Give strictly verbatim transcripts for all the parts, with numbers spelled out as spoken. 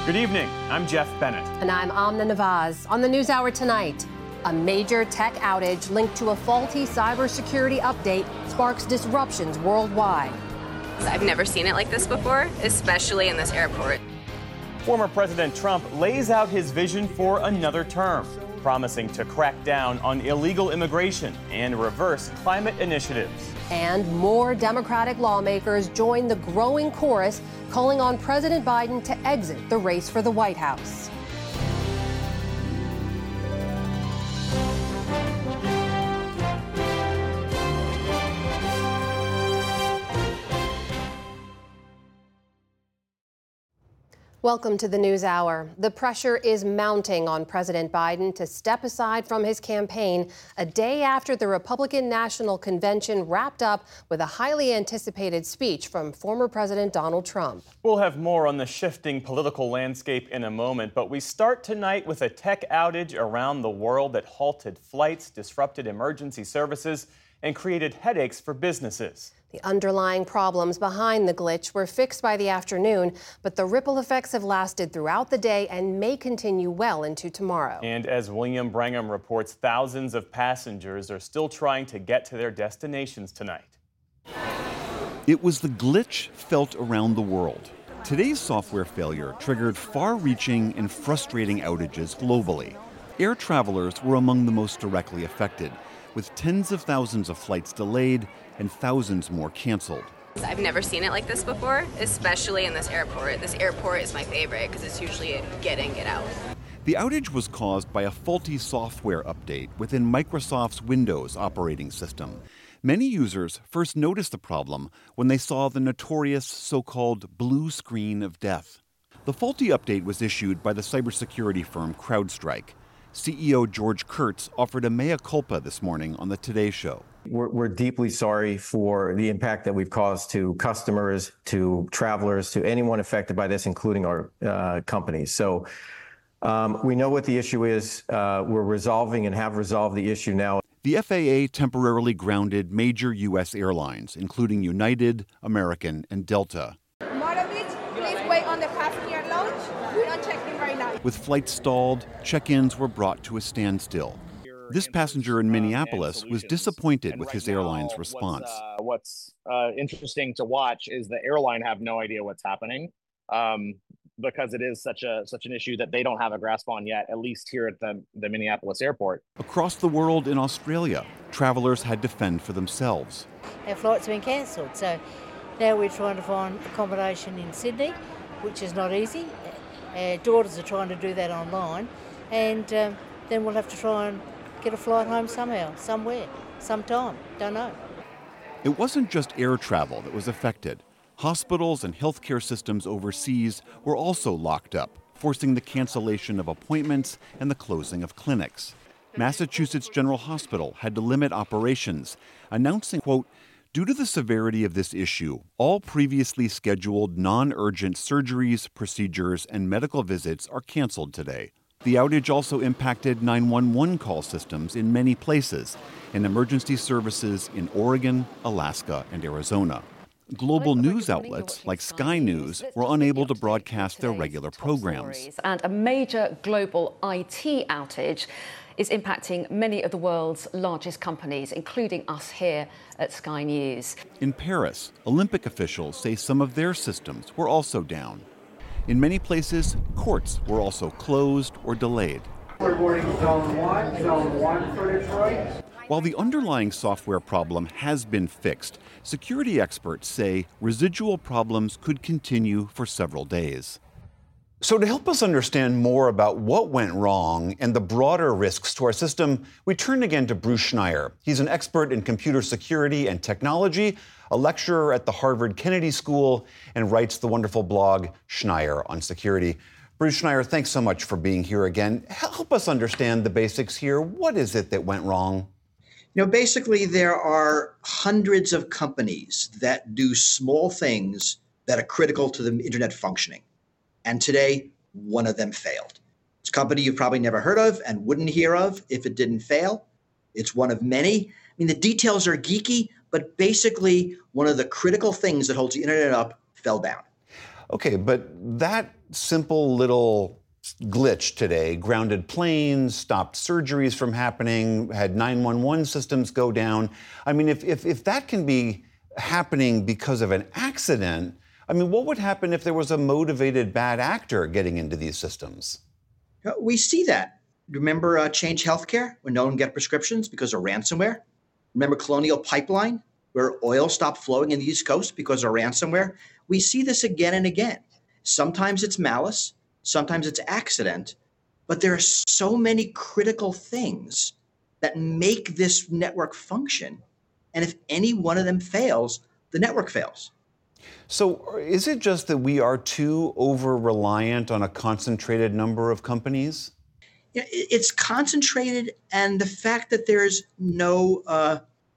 Good evening. I'm Jeff Bennett. And I'm Amna Nawaz. On the NewsHour tonight, a major tech outage linked to a faulty cybersecurity update sparks disruptions worldwide. I've never seen it like this before, especially in this airport. Former President Trump lays out his vision for another term, promising to crack down on illegal immigration and reverse climate initiatives. And more Democratic lawmakers join the growing chorus calling on President Biden to exit the race for the White House. Welcome to the NewsHour. The pressure is mounting on President Biden to step aside from his campaign a day after the Republican National Convention wrapped up with a highly anticipated speech from former President Donald Trump. We'll have more on the shifting political landscape in a moment, but we start tonight with a tech outage around the world that halted flights, disrupted emergency services, and created headaches for businesses. The underlying problems behind the glitch were fixed by the afternoon, but the ripple effects have lasted throughout the day and may continue well into tomorrow. And as William Brangham reports, thousands of passengers are still trying to get to their destinations tonight. It was the glitch felt around the world. Today's software failure triggered far-reaching and frustrating outages globally. Air travelers were among the most directly affected, with tens of thousands of flights delayed and thousands more canceled. I've never seen it like this before, especially in this airport. This airport is my favorite because it's usually a get in, get out. The outage was caused by a faulty software update within Microsoft's Windows operating system. Many users first noticed the problem when they saw the notorious so-called blue screen of death. The faulty update was issued by the cybersecurity firm CrowdStrike. C E O George Kurtz offered a mea culpa this morning on the Today Show. We're, we're deeply sorry for the impact that we've caused to customers, to travelers, to anyone affected by this, including our uh, companies. So um, we know what the issue is. Uh, we're resolving and have resolved the issue now. The F A A temporarily grounded major U S airlines, including United, American, and Delta. Moravich, please wait on the passenger lounge. We don't check in right now. With flights stalled, check-ins were brought to a standstill. This passenger in Minneapolis was disappointed with his airline's response. Uh, what's uh, interesting to watch is the airline have no idea what's happening um, because it is such a such an issue that they don't have a grasp on yet, at least here at the, the Minneapolis airport. Across the world in Australia, travelers had to fend for themselves. Our flight's been cancelled, so now we're trying to find accommodation in Sydney, which is not easy. Our daughters are trying to do that online, and um, then we'll have to try and get a flight home somehow, somewhere, sometime, don't know. It wasn't just air travel that was affected. Hospitals and healthcare systems overseas were also locked up, forcing the cancellation of appointments and the closing of clinics. Massachusetts General Hospital had to limit operations, announcing, quote, "Due to the severity of this issue, all previously scheduled non-urgent surgeries, procedures, and medical visits are canceled today." The outage also impacted nine one one call systems in many places and emergency services in Oregon, Alaska, and Arizona. Global news outlets like Sky News were unable to broadcast their regular programs. And a major global I T outage is impacting many of the world's largest companies, including us here at Sky News. In Paris, Olympic officials say some of their systems were also down. In many places, courts were also closed or delayed. Reporting zone one, zone one for Detroit. While the underlying software problem has been fixed, security experts say residual problems could continue for several days. So to help us understand more about what went wrong and the broader risks to our system, we turn again to Bruce Schneier. He's an expert in computer security and technology, a lecturer at the Harvard Kennedy School, and writes the wonderful blog Schneier on Security. Bruce Schneier, thanks so much for being here again. Help us understand the basics here. What is it that went wrong? You know, basically, there are hundreds of companies that do small things that are critical to the internet functioning. And today, one of them failed. It's a company you've probably never heard of and wouldn't hear of if it didn't fail. It's one of many. I mean, the details are geeky, but basically, one of the critical things that holds the internet up fell down. Okay, but that simple little glitch today grounded planes, stopped surgeries from happening, had nine one one systems go down. I mean, if, if, if that can be happening because of an accident, I mean, what would happen if there was a motivated bad actor getting into these systems? We see that. Remember uh, Change Healthcare, when no one get prescriptions because of ransomware? Remember Colonial Pipeline, where oil stopped flowing in the East Coast because of ransomware? We see this again and again. Sometimes it's malice, sometimes it's accident, but there are so many critical things that make this network function. And if any one of them fails, the network fails. So is it just that we are too over-reliant on a concentrated number of companies? Yeah, it's concentrated, and the fact that there's no uh,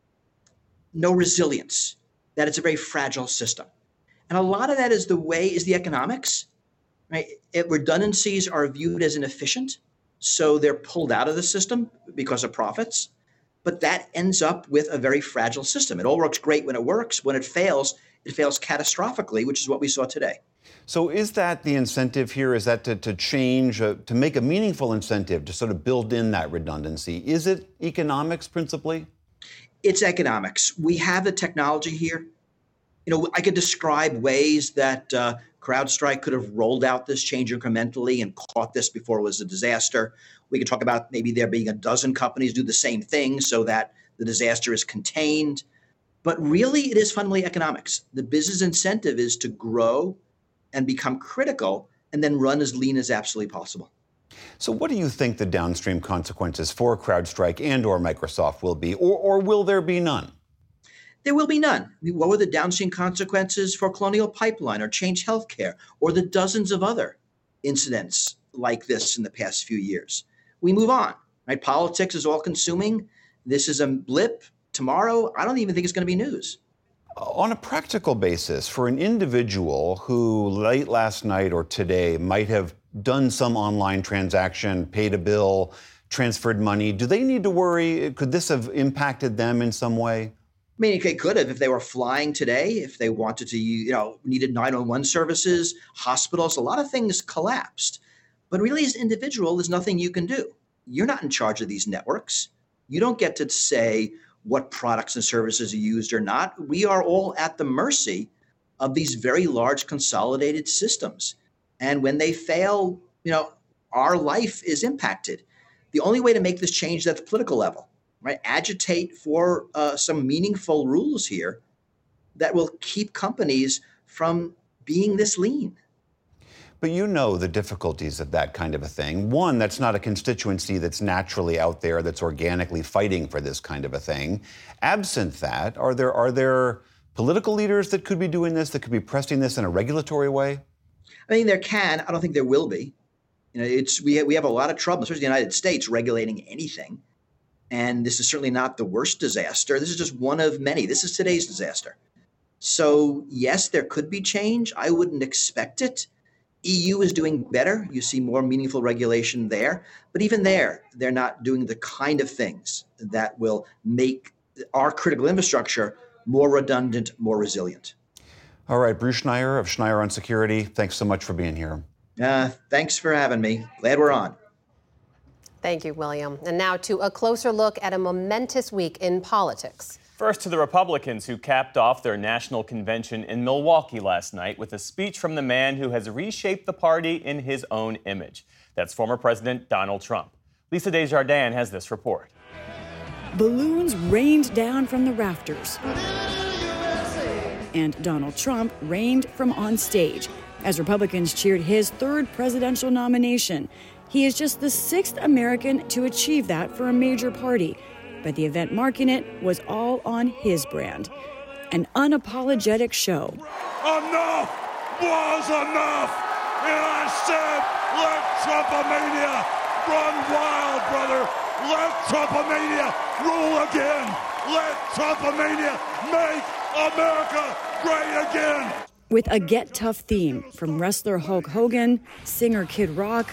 no resilience, that it's a very fragile system. And a lot of that is the way, is the economics, right? It, redundancies are viewed as inefficient, so they're pulled out of the system because of profits. But that ends up with a very fragile system. It all works great when it works. When it fails, it fails catastrophically, which is what we saw today. So is that the incentive here? Is that to, to change, uh, to make a meaningful incentive to sort of build in that redundancy? Is it economics principally? It's economics. We have the technology here. You know, I could describe ways that uh, CrowdStrike could have rolled out this change incrementally and caught this before it was a disaster. We could talk about maybe there being a dozen companies do the same thing so that the disaster is contained. But really, it is fundamentally economics. The business incentive is to grow and become critical and then run as lean as absolutely possible. So what do you think the downstream consequences for CrowdStrike and or Microsoft will be, or, or will there be none? There will be none. I mean, what were the downstream consequences for Colonial Pipeline or Change Healthcare or the dozens of other incidents like this in the past few years? We move on, right? Politics is all consuming. This is a blip. Tomorrow, I don't even think it's going to be news. On a practical basis, for an individual who late last night or today might have done some online transaction, paid a bill, transferred money, do they need to worry? Could this have impacted them in some way? I mean, it could have if they were flying today, if they wanted to, you know, needed nine one one services, hospitals, a lot of things collapsed. But really, as an individual, there's nothing you can do. You're not in charge of these networks. You don't get to say what products and services are used or not. We are all at the mercy of these very large consolidated systems. And when they fail, you know, our life is impacted. The only way to make this change is at the political level, right? Agitate for uh, some meaningful rules here that will keep companies from being this lean. But you know the difficulties of that kind of a thing. One, that's not a constituency that's naturally out there, that's organically fighting for this kind of a thing. Absent that, are there are there political leaders that could be doing this, that could be pressing this in a regulatory way? I think there can. I don't think there will be. You know, it's we have, we have a lot of trouble, especially in the United States, regulating anything. And this is certainly not the worst disaster. This is just one of many. This is today's disaster. So yes, there could be change. I wouldn't expect it. E U is doing better. You see more meaningful regulation there. But even there, they're not doing the kind of things that will make our critical infrastructure more redundant, more resilient. All right, Bruce Schneier of Schneier on Security, thanks so much for being here. Uh, thanks for having me. Glad we're on. Thank you, William. And now to a closer look at a momentous week in politics. First to the Republicans, who capped off their national convention in Milwaukee last night with a speech from the man who has reshaped the party in his own image. That's former President Donald Trump. Lisa Desjardins has this report. Balloons rained down from the rafters, and Donald Trump rained from on stage as Republicans cheered his third presidential nomination. He is just the sixth American to achieve that for a major party. But the event marking it was all on his brand. An unapologetic show. Enough was enough! And I said, let Trumpomania run wild, brother! Let Trumpomania rule again! Let Trumpomania make America great again! With a Get Tough theme from wrestler Hulk Hogan, singer Kid Rock,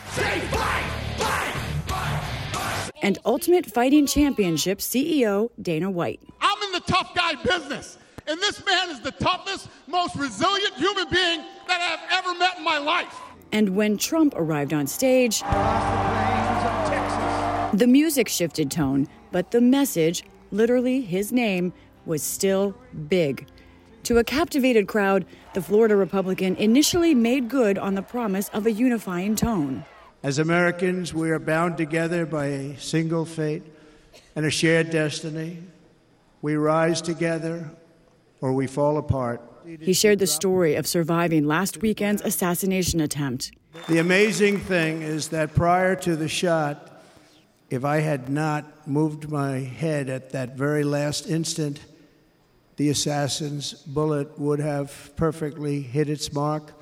and Ultimate Fighting Championship C E O Dana White. I'm in the tough guy business, and this man is the toughest, most resilient human being that I've ever met in my life. And when Trump arrived on stage, the music shifted tone, but the message, literally his name, was still big. To a captivated crowd, the Florida Republican initially made good on the promise of a unifying tone. As Americans, we are bound together by a single fate and a shared destiny. We rise together or we fall apart. He shared the story of surviving last weekend's assassination attempt. The amazing thing is that prior to the shot, if I had not moved my head at that very last instant, the assassin's bullet would have perfectly hit its mark,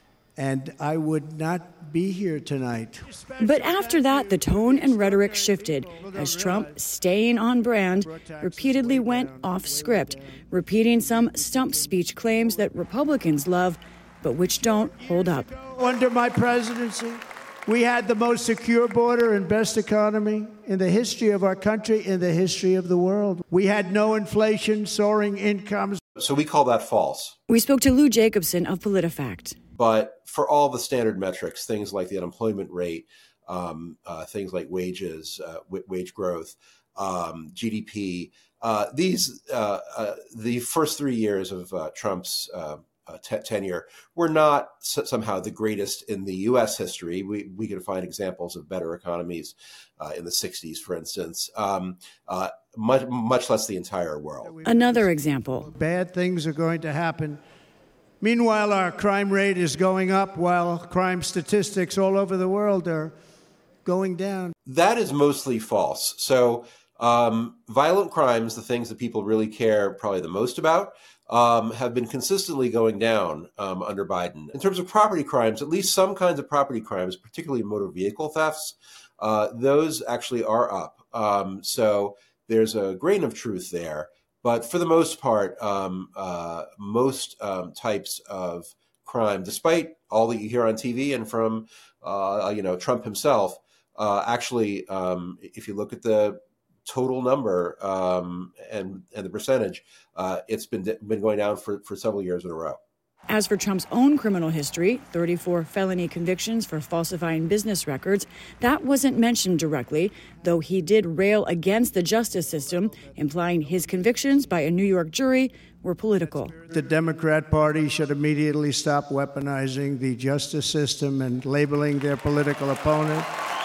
and I would not be here tonight. But after that, the tone and rhetoric shifted as Trump, staying on brand, repeatedly went off script, repeating some stump speech claims that Republicans love, but which don't hold up. Under my presidency, we had the most secure border and best economy in the history of our country, in the history of the world. We had no inflation, soaring incomes. So we call that false. We spoke to Lou Jacobson of PolitiFact. But for all the standard metrics, things like the unemployment rate, um, uh, things like wages, uh, w- wage growth, um, G D P, uh, these uh, uh, the first three years of uh, Trump's uh, Uh, t- tenure were not s- somehow the greatest in the U S history. We we can find examples of better economies uh, in the sixties, for instance, um, uh, much, much less the entire world. Another example. Bad things are going to happen. Meanwhile, our crime rate is going up while crime statistics all over the world are going down. That is mostly false. So um, violent crimes, the things that people really care probably the most about, Um, have been consistently going down um, under Biden. In terms of property crimes, at least some kinds of property crimes, particularly motor vehicle thefts, uh, those actually are up. Um, so there's a grain of truth there. But for the most part, um, uh, most um, types of crime, despite all that you hear on T V and from uh, you know Trump himself, uh, actually, um, if you look at the total number um, and and the percentage, uh, it's been been going down for, for several years in a row. As for Trump's own criminal history, thirty-four felony convictions for falsifying business records, that wasn't mentioned directly, though he did rail against the justice system, implying his convictions by a New York jury were political. The Democrat Party should immediately stop weaponizing the justice system and labeling their political opponent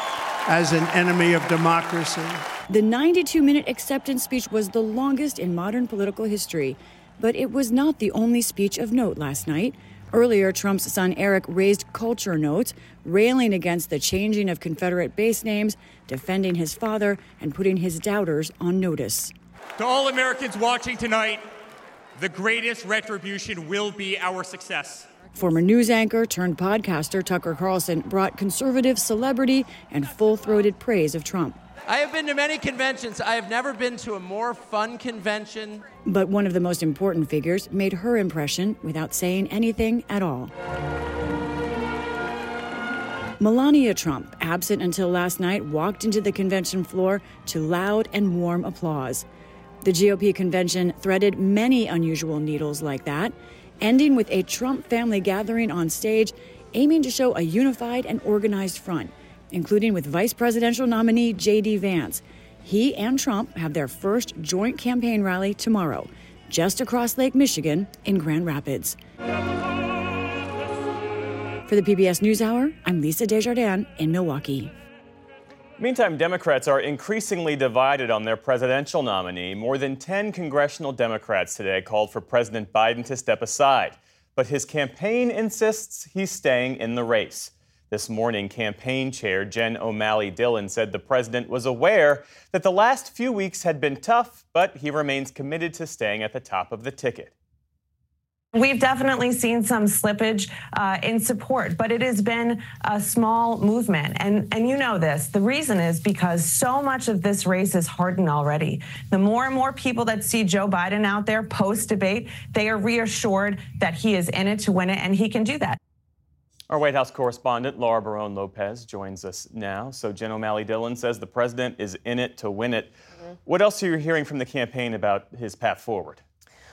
as an enemy of democracy. The ninety-two minute acceptance speech was the longest in modern political history, but it was not the only speech of note last night. Earlier, Trump's son Eric raised culture notes, railing against the changing of Confederate base names, defending his father, and putting his doubters on notice. To all Americans watching tonight, the greatest retribution will be our success. Former news anchor turned podcaster Tucker Carlson brought conservative celebrity and full-throated praise of Trump. I have been to many conventions. I have never been to a more fun convention. But one of the most important figures made her impression without saying anything at all. Melania Trump, absent until last night, walked into the convention floor to loud and warm applause. The G O P convention threaded many unusual needles like that, ending with a Trump family gathering on stage, aiming to show a unified and organized front, including with vice presidential nominee J D Vance. He and Trump have their first joint campaign rally tomorrow, just across Lake Michigan in Grand Rapids. For the P B S NewsHour, I'm Lisa Desjardins in Milwaukee. Meantime, Democrats are increasingly divided on their presidential nominee. More than ten congressional Democrats today called for President Biden to step aside. But his campaign insists he's staying in the race. This morning, campaign chair Jen O'Malley Dillon said the president was aware that the last few weeks had been tough, but he remains committed to staying at the top of the ticket. We've definitely seen some slippage uh, in support, but it has been a small movement. And, and you know this. The reason is because so much of this race is hardened already. The more and more people that see Joe Biden out there post-debate, they are reassured that he is in it to win it, and he can do that. Our White House correspondent, Laura Barone Lopez, joins us now. So Jen O'Malley Dillon says the president is in it to win it. Mm-hmm. What else are you hearing from the campaign about his path forward?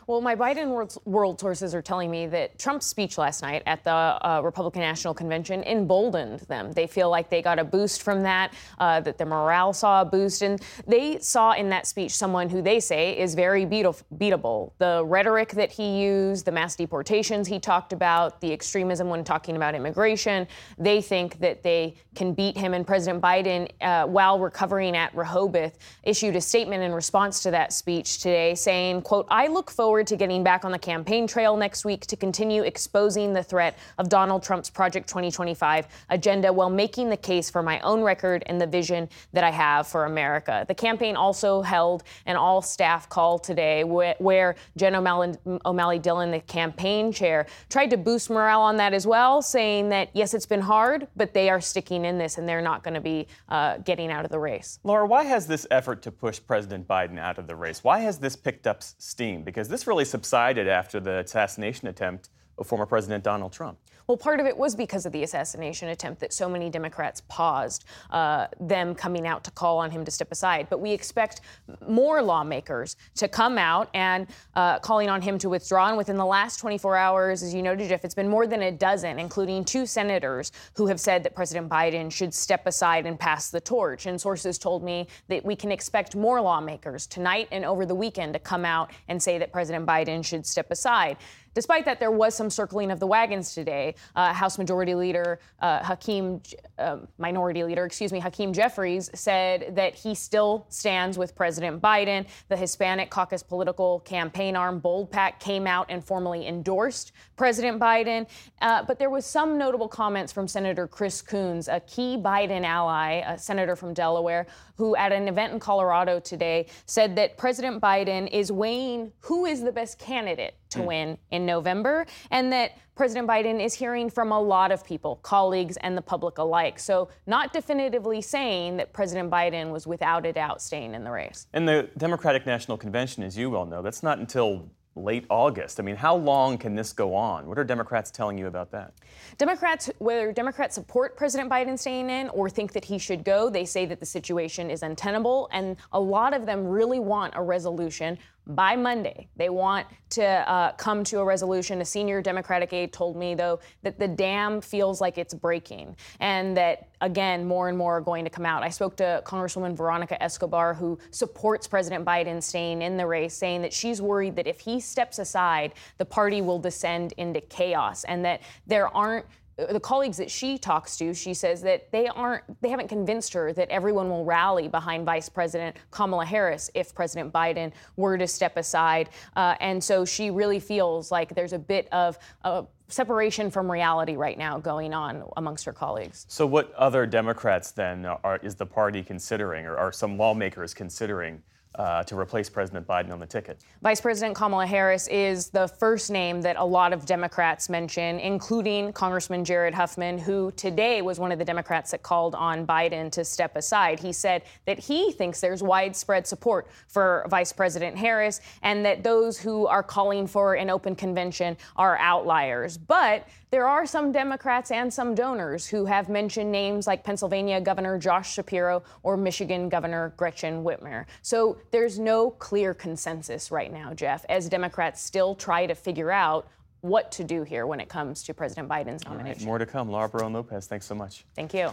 Well, my Biden world, world sources are telling me that Trump's speech last night at the uh, Republican National Convention emboldened them. They feel like they got a boost from that, uh, that their morale saw a boost. And they saw in that speech someone who they say is very beat- beatable. The rhetoric that he used, the mass deportations he talked about, the extremism when talking about immigration, they think that they can beat him. And President Biden, uh, while recovering at Rehoboth, issued a statement in response to that speech today saying, quote, "I look forward to getting back on the campaign trail next week to continue exposing the threat of Donald Trump's Project twenty twenty-five agenda while making the case for my own record and the vision that I have for America." The campaign also held an all-staff call today wh- where Jen O'Malley, O'Malley Dillon, the campaign chair, tried to boost morale on that as well, saying that, yes, it's been hard, but they are sticking in this and they're not going to be uh, getting out of the race. Laura, why has this effort to push President Biden out of the race, why has this picked up steam? Because this really subsided after the assassination attempt of former President Donald Trump. Well, part of it was because of the assassination attempt that so many Democrats paused uh, them coming out to call on him to step aside. But we expect more lawmakers to come out and uh, calling on him to withdraw. And within the last twenty-four hours, as you noted, Jeff, it's been more than a dozen, including two senators who have said that President Biden should step aside and pass the torch. And sources told me that we can expect more lawmakers tonight and over the weekend to come out and say that President Biden should step aside. Despite that, there was some circling of the wagons today. Uh, House Majority Leader uh, Hakeem, uh, Minority Leader, excuse me, Hakeem Jeffries said that he still stands with President Biden. The Hispanic Caucus political campaign arm, Bold PAC, came out and formally endorsed President Biden. Uh, but there was some notable comments from Senator Chris Coons, a key Biden ally, a senator from Delaware, who at an event in Colorado today said that President Biden is weighing who is the best candidate to win in November, and that President Biden is hearing from a lot of people, colleagues and the public alike. So not definitively saying that President Biden was without a doubt staying in the race. And the Democratic National Convention, as you well know, that's not until late August. I mean, how long can this go on? What are Democrats telling you about that? Democrats, whether Democrats support President Biden staying in or think that he should go, they say that the situation is untenable. And a lot of them really want a resolution by Monday. They want to uh, come to a resolution. A senior Democratic aide told me, though, that the dam feels like it's breaking and that, again, more and more are going to come out. I spoke to Congresswoman Veronica Escobar, who supports President Biden staying in the race, saying that she's worried that if he steps aside, the party will descend into chaos and that there aren't the colleagues that she talks to, she says that they aren't, they haven't convinced her that everyone will rally behind Vice President Kamala Harris if President Biden were to step aside. Uh, and so she really feels like there's a bit of uh, separation from reality right now going on amongst her colleagues. So what other Democrats then are, is the party considering, or are some lawmakers considering Uh, to replace President Biden on the ticket? Vice President Kamala Harris is the first name that a lot of Democrats mention, including Congressman Jared Huffman, who today was one of the Democrats that called on Biden to step aside. He said that he thinks there's widespread support for Vice President Harris and that those who are calling for an open convention are outliers. But there are some Democrats and some donors who have mentioned names like Pennsylvania Governor Josh Shapiro or Michigan Governor Gretchen Whitmer. So there's no clear consensus right now, Jeff, as Democrats still try to figure out what to do here when it comes to President Biden's nomination. Right, more to come. Laura Barone Lopez, thanks so much. Thank you.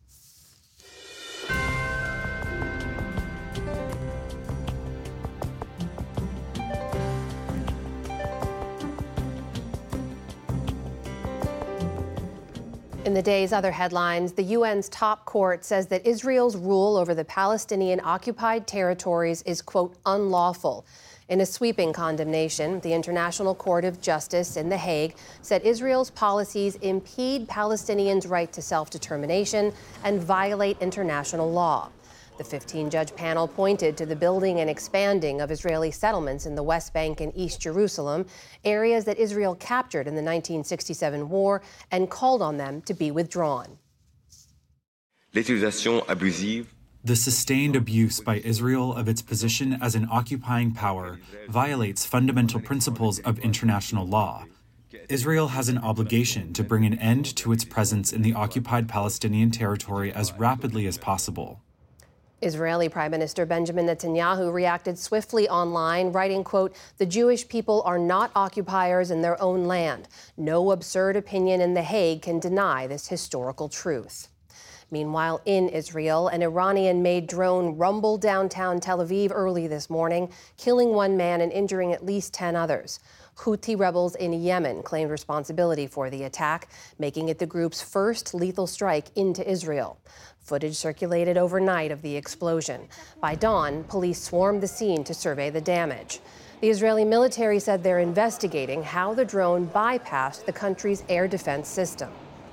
In the day's other headlines, the U N's top court says that Israel's rule over the Palestinian-occupied territories is, quote, unlawful. In a sweeping condemnation, the International Court of Justice in The Hague said Israel's policies impede Palestinians' right to self-determination and violate international law. The fifteen-judge panel pointed to the building and expanding of Israeli settlements in the West Bank and East Jerusalem, areas that Israel captured in the nineteen sixty-seven war, and called on them to be withdrawn. L'utilisation abusive. The sustained abuse by Israel of its position as an occupying power violates fundamental principles of international law. Israel has an obligation to bring an end to its presence in the occupied Palestinian territory as rapidly as possible. Israeli Prime Minister Benjamin Netanyahu reacted swiftly online, writing, quote, "The Jewish people are not occupiers in their own land. No absurd opinion in The Hague can deny this historical truth." Meanwhile, in Israel, an Iranian-made drone rumbled downtown Tel Aviv early this morning, killing one man and injuring at least ten others. Houthi rebels in Yemen claimed responsibility for the attack, making it the group's first lethal strike into Israel. Footage circulated overnight of the explosion. By dawn, police swarmed the scene to survey the damage. The Israeli military said they're investigating how the drone bypassed the country's air defense system.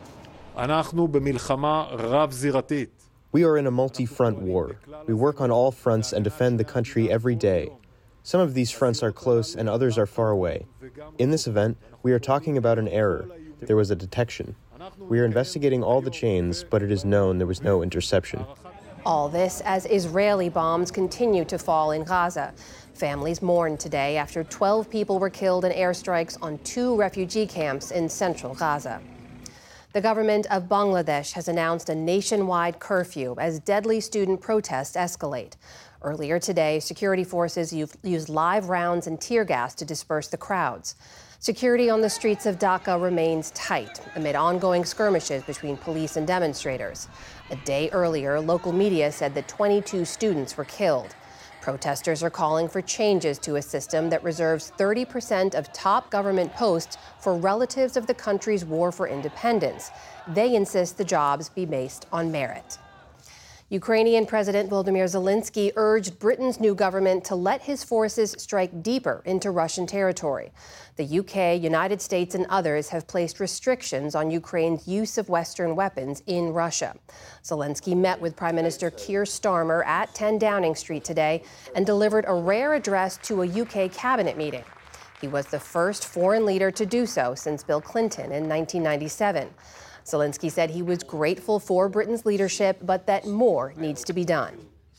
We are in a multi-front war. We work on all fronts and defend the country every day. Some of these fronts are close and others are far away. In this event, we are talking about an error. There was a detection. We are investigating all the chains, but it is known there was no interception. All this as Israeli bombs continue to fall in Gaza. Families mourned today after twelve people were killed in airstrikes on two refugee camps in central Gaza. The government of Bangladesh has announced a nationwide curfew as deadly student protests escalate. Earlier today, security forces used live rounds and tear gas to disperse the crowds. Security on the streets of Dhaka remains tight amid ongoing skirmishes between police and demonstrators. A day earlier, local media said that twenty-two students were killed. Protesters are calling for changes to a system that reserves thirty percent of top government posts for relatives of the country's war for independence. They insist the jobs be based on merit. Ukrainian President Volodymyr Zelensky urged Britain's new government to let his forces strike deeper into Russian territory. The U K, United States, and others have placed restrictions on Ukraine's use of Western weapons in Russia. Zelensky met with Prime Minister Keir Starmer at ten Downing Street today and delivered a rare address to a U K cabinet meeting. He was the first foreign leader to do so since Bill Clinton in nineteen ninety-seven. Zelensky said he was grateful for Britain's leadership, but that more needs to be done.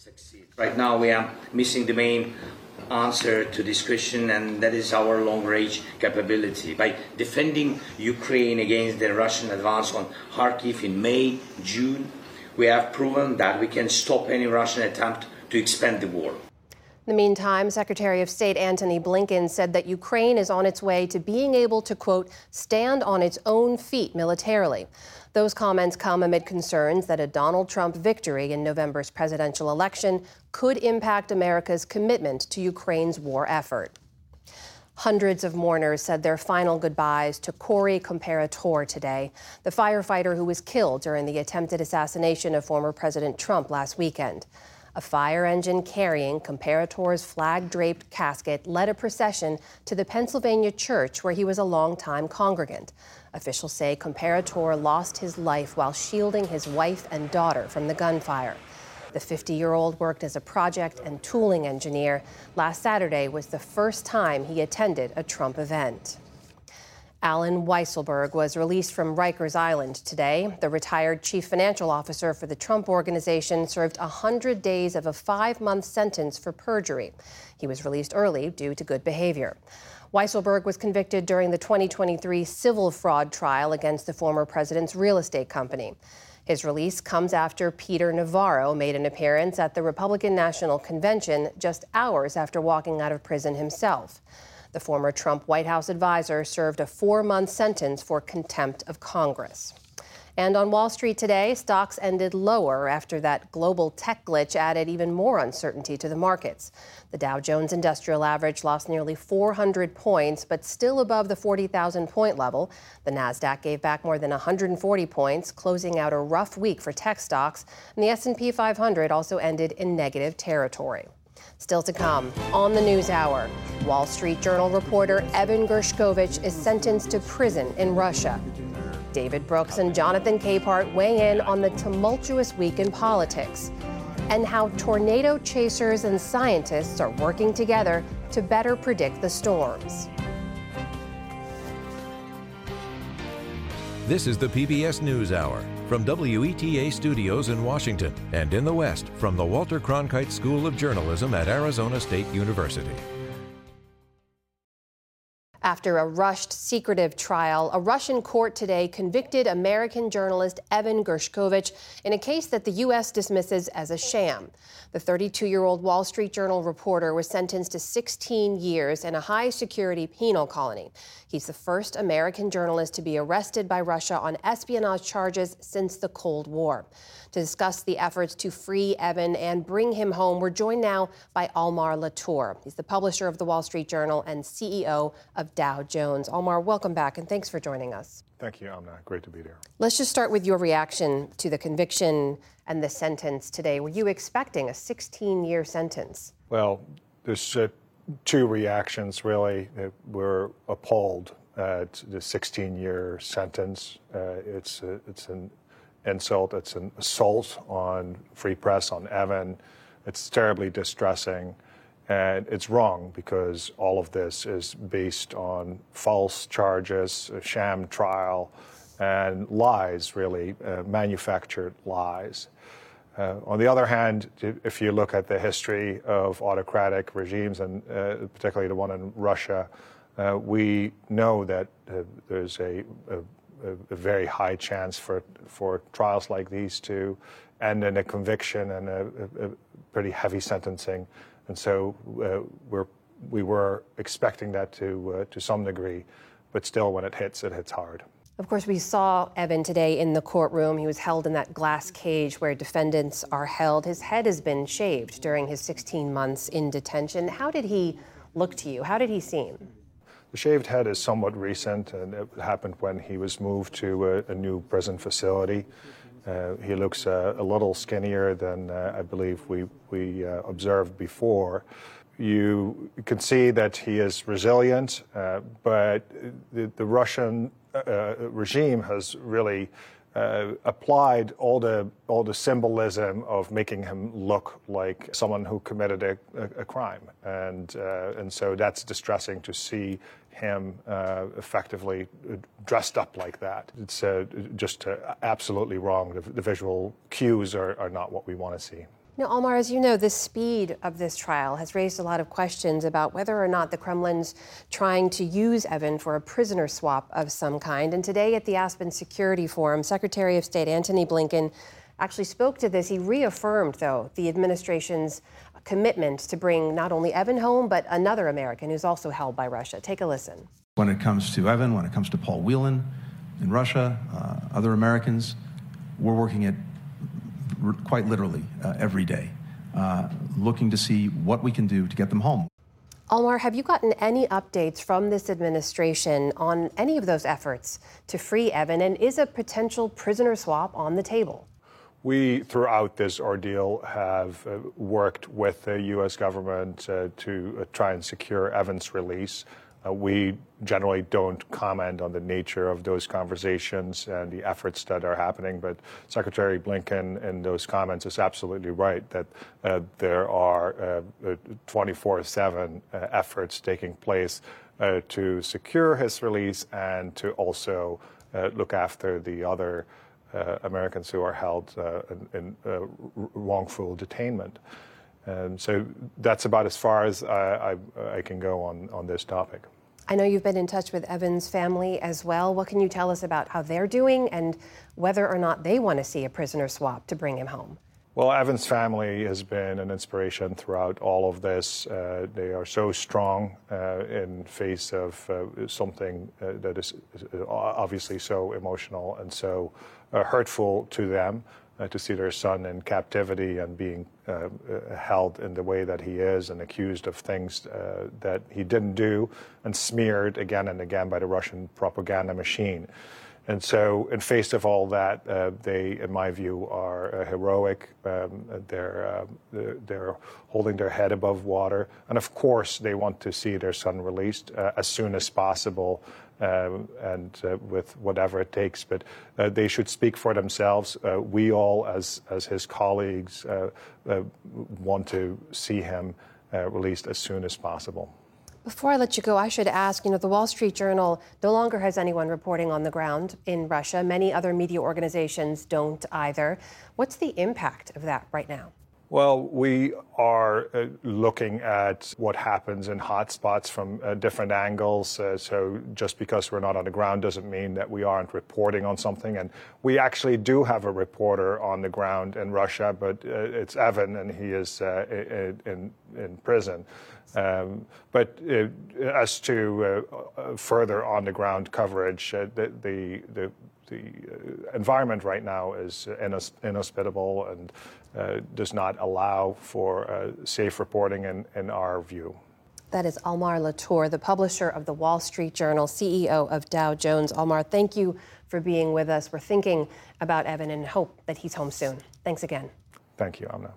Right now, we are missing the main answer to this question, and that is our long-range capability. By defending Ukraine against the Russian advance on Kharkiv in May, June, we have proven that we can stop any Russian attempt to expand the war. In the meantime, Secretary of State Antony Blinken said that Ukraine is on its way to being able to, quote, stand on its own feet militarily. Those comments come amid concerns that a Donald Trump victory in November's presidential election could impact America's commitment to Ukraine's war effort. Hundreds of mourners said their final goodbyes to Corey Comparator today, the firefighter who was killed during the attempted assassination of former President Trump last weekend. A fire engine carrying Comparator's flag-draped casket led a procession to the Pennsylvania church where he was a longtime congregant. Officials say Comparator lost his life while shielding his wife and daughter from the gunfire. The fifty-year-old worked as a project and tooling engineer. Last Saturday was the first time he attended a Trump event. Alan Weisselberg was released from Rikers Island today. The retired chief financial officer for the Trump Organization served one hundred days of a five-month sentence for perjury. He was released early due to good behavior. Weisselberg was convicted during the twenty twenty-three civil fraud trial against the former president's real estate company. His release comes after Peter Navarro made an appearance at the Republican National Convention just hours after walking out of prison himself. The former Trump White House advisor served a four-month sentence for contempt of Congress. And on Wall Street today, stocks ended lower after that global tech glitch added even more uncertainty to the markets. The Dow Jones Industrial Average lost nearly four hundred points, but still above the forty thousand point level. The Nasdaq gave back more than one hundred forty points, closing out a rough week for tech stocks. And the S and P five hundred also ended in negative territory. Still to come on the NewsHour, Wall Street Journal reporter Evan Gershkovich is sentenced to prison in Russia. David Brooks and Jonathan Capehart weigh in on the tumultuous week in politics and how tornado chasers and scientists are working together to better predict the storms. This is the P B S NewsHour from W E T A Studios in Washington and in the West from the Walter Cronkite School of Journalism at Arizona State University. After a rushed, secretive trial, a Russian court today convicted American journalist Evan Gershkovich in a case that the U S dismisses as a sham. The thirty-two-year-old Wall Street Journal reporter was sentenced to sixteen years in a high-security penal colony. He's the first American journalist to be arrested by Russia on espionage charges since the Cold War. To discuss the efforts to free Evan and bring him home, we're joined now by Almar Latour. He's the publisher of the Wall Street Journal and C E O of Dow Jones. Almar, welcome back, and thanks for joining us. Thank you, Amna. Great to be there. Let's just start with your reaction to the conviction and the sentence today. Were you expecting a sixteen-year sentence? Well, there's uh, two reactions, really. We're appalled at the sixteen-year sentence. Uh, it's, uh, it's an insult. It's an assault on free press, on Evan. It's terribly distressing. And it's wrong because all of this is based on false charges, a sham trial, and lies, really, uh, manufactured lies. Uh, on the other hand, if you look at the history of autocratic regimes, and uh, particularly the one in Russia, uh, we know that uh, there's a, a, a very high chance for, for trials like these to end in a conviction and a, a pretty heavy sentencing. And so uh, we're, we were expecting that to, uh, to some degree, but still when it hits, it hits hard. Of course, we saw Evan today in the courtroom. He was held in that glass cage where defendants are held. His head has been shaved during his sixteen months in detention. How did he look to you? How did he seem? The shaved head is somewhat recent, and it happened when he was moved to a, a new prison facility. Uh, he looks uh, a little skinnier than uh, I believe we, we uh, observed before. You can see that he is resilient, uh, but the, the Russian uh, regime has really uh, applied all the, all the symbolism of making him look like someone who committed a, a, a crime. And, uh, and so that's distressing to see him uh, effectively dressed up like that. It's uh, just uh, absolutely wrong. The, the visual cues are, are not what we want to see. Now, Almar, as you know, the speed of this trial has raised a lot of questions about whether or not the Kremlin's trying to use Evan for a prisoner swap of some kind. And today at the Aspen Security Forum, Secretary of State Antony Blinken actually spoke to this. He reaffirmed, though, the administration's commitment to bring not only Evan home, but another American who's also held by Russia. Take a listen. When it comes to Evan, when it comes to Paul Whelan in Russia, uh, other Americans, we're working it quite literally uh, every day, uh, looking to see what we can do to get them home. Almar, have you gotten any updates from this administration on any of those efforts to free Evan, and is a potential prisoner swap on the table? We, throughout this ordeal, have uh, worked with the U S government uh, to uh, try and secure Evan's release. Uh, we generally don't comment on the nature of those conversations and the efforts that are happening, but Secretary Blinken in those comments is absolutely right that uh, there are twenty-four seven uh, uh, efforts taking place uh, to secure his release and to also uh, look after the other Uh, Americans who are held uh, in, in uh, wrongful detainment. Um, so that's about as far as I, I, I can go on, on this topic. I know you've been in touch with Evan's family as well. What can you tell us about how they're doing and whether or not they want to see a prisoner swap to bring him home? Well, Evan's family has been an inspiration throughout all of this. Uh, they are so strong uh, in face of uh, something uh, that is obviously so emotional and so uh, hurtful to them, uh, to see their son in captivity and being uh, uh, held in the way that he is and accused of things uh, that he didn't do and smeared again and again by the Russian propaganda machine. And so in face of all that, uh, they, in my view, are uh, heroic. Um, they're, uh, they're holding their head above water. And of course, they want to see their son released uh, as soon as possible uh, and uh, with whatever it takes. But uh, they should speak for themselves. Uh, we all, as, as his colleagues, uh, uh, want to see him uh, released as soon as possible. Before I let you go, I should ask, you know, the Wall Street Journal no longer has anyone reporting on the ground in Russia. Many other media organizations don't either. What's the impact of that right now? Well, we are uh, looking at what happens in hotspots from uh, different angles. Uh, so just because we're not on the ground doesn't mean that we aren't reporting on something. And we actually do have a reporter on the ground in Russia, but uh, it's Evan, and he is uh, in, in prison. Um, but uh, as to uh, further on-the-ground coverage, uh, the, the, the The uh, environment right now is inhos- inhospitable and uh, does not allow for uh, safe reporting in, in our view. That is Almar Latour, the publisher of the Wall Street Journal, C E O of Dow Jones. Almar, thank you for being with us. We're thinking about Evan and hope that he's home soon. Thanks again. Thank you, Amna.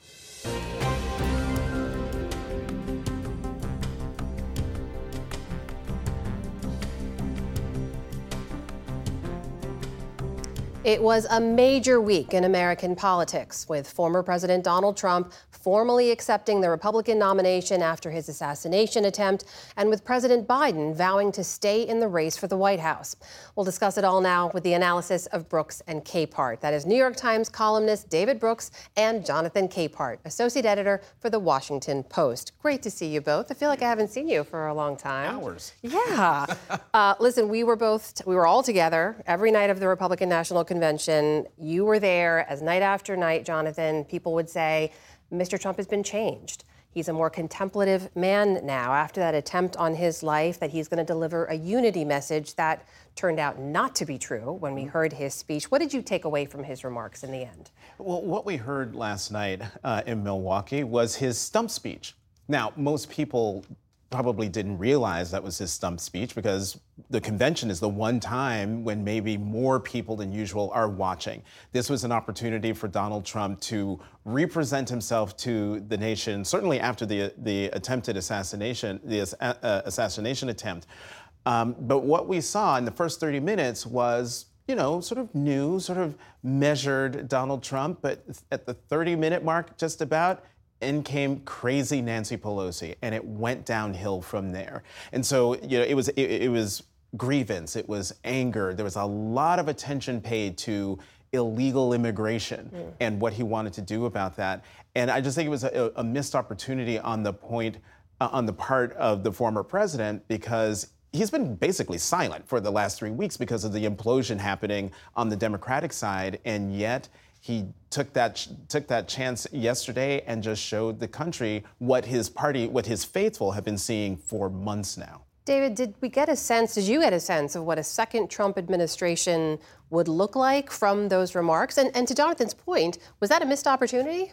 It was a major week in American politics, with former President Donald Trump formally accepting the Republican nomination after his assassination attempt, and with President Biden vowing to stay in the race for the White House. We'll discuss it all now with the analysis of Brooks and Capehart. That is New York Times columnist David Brooks and Jonathan Capehart, associate editor for The Washington Post. Great to see you both. I feel like I haven't seen you for a long time. Hours. Yeah. uh, listen, we were both, we were all together every night of the Republican National Convention. You were there as night after night, Jonathan. People would say, Mister Trump has been changed. He's a more contemplative man now after that attempt on his life, that he's going to deliver a unity message that turned out not to be true when we heard his speech. What did you take away from his remarks in the end? Well, what we heard last night uh, in Milwaukee was his stump speech. Now, most people probably didn't realize that was his stump speech because the convention is the one time when maybe more people than usual are watching. This was an opportunity for Donald Trump to represent himself to the nation, certainly after the the attempted assassination, the uh, assassination attempt. Um, but what we saw in the first thirty minutes was, you know, sort of new, sort of measured Donald Trump. But at the thirty minute mark, just about, in came crazy Nancy Pelosi, and it went downhill from there. And so, you know, it was it, it was grievance, it was anger. There was a lot of attention paid to illegal immigration mm. and what he wanted to do about that. And I just think it was a, a missed opportunity on the point, uh, on the part of the former president, because he's been basically silent for the last three weeks because of the implosion happening on the Democratic side, and yet he took that took that chance yesterday and just showed the country what his party, what his faithful have been seeing for months now. David, did we get a sense, did you get a sense of what a second Trump administration would look like from those remarks? And, and to Jonathan's point, was that a missed opportunity?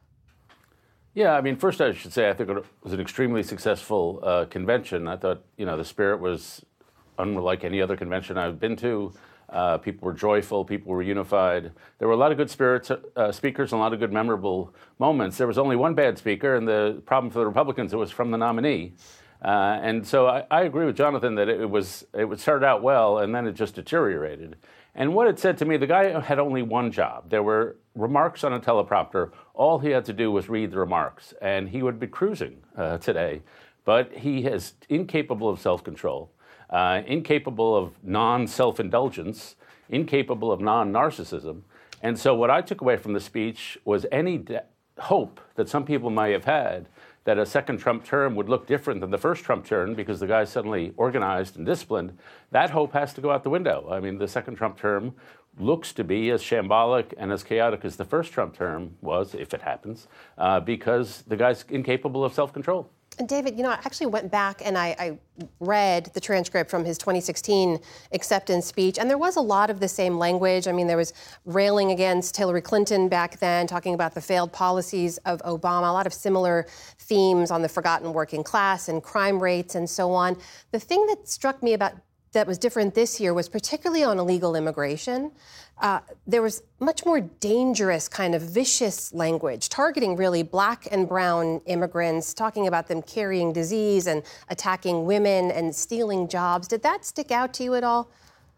Yeah, I mean, first I should say I think it was an extremely successful uh, convention. I thought, you know, the spirit was unlike any other convention I've been to. Uh, people were joyful, people were unified. There were a lot of good spirits, uh, speakers and a lot of good memorable moments. There was only one bad speaker, and the problem for the Republicans, it was from the nominee. Uh, and so I, I agree with Jonathan that it was it started out well, and then it just deteriorated. And what it said to me, the guy had only one job. There were remarks on a teleprompter. All he had to do was read the remarks, and he would be cruising uh, today. But he is incapable of self-control. Uh, incapable of non-self-indulgence, incapable of non-narcissism. And so what I took away from the speech was any de- hope that some people may have had that a second Trump term would look different than the first Trump term because the guy's suddenly organized and disciplined. That hope has to go out the window. I mean, the second Trump term looks to be as shambolic and as chaotic as the first Trump term was, if it happens, uh, because the guy's incapable of self-control. And David, you know, I actually went back and I, I read the transcript from his twenty sixteen acceptance speech, and there was a lot of the same language. I mean, there was railing against Hillary Clinton back then, talking about the failed policies of Obama, a lot of similar themes on the forgotten working class and crime rates and so on. The thing that struck me about that was different this year was particularly on illegal immigration. Uh, there was much more dangerous, kind of vicious language, targeting really black and brown immigrants, talking about them carrying disease and attacking women and stealing jobs. Did that stick out to you at all?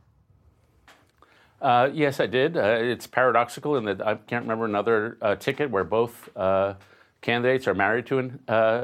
Uh, yes, I did. Uh, it's paradoxical in that I can't remember another uh, ticket where both uh, candidates are married to a uh,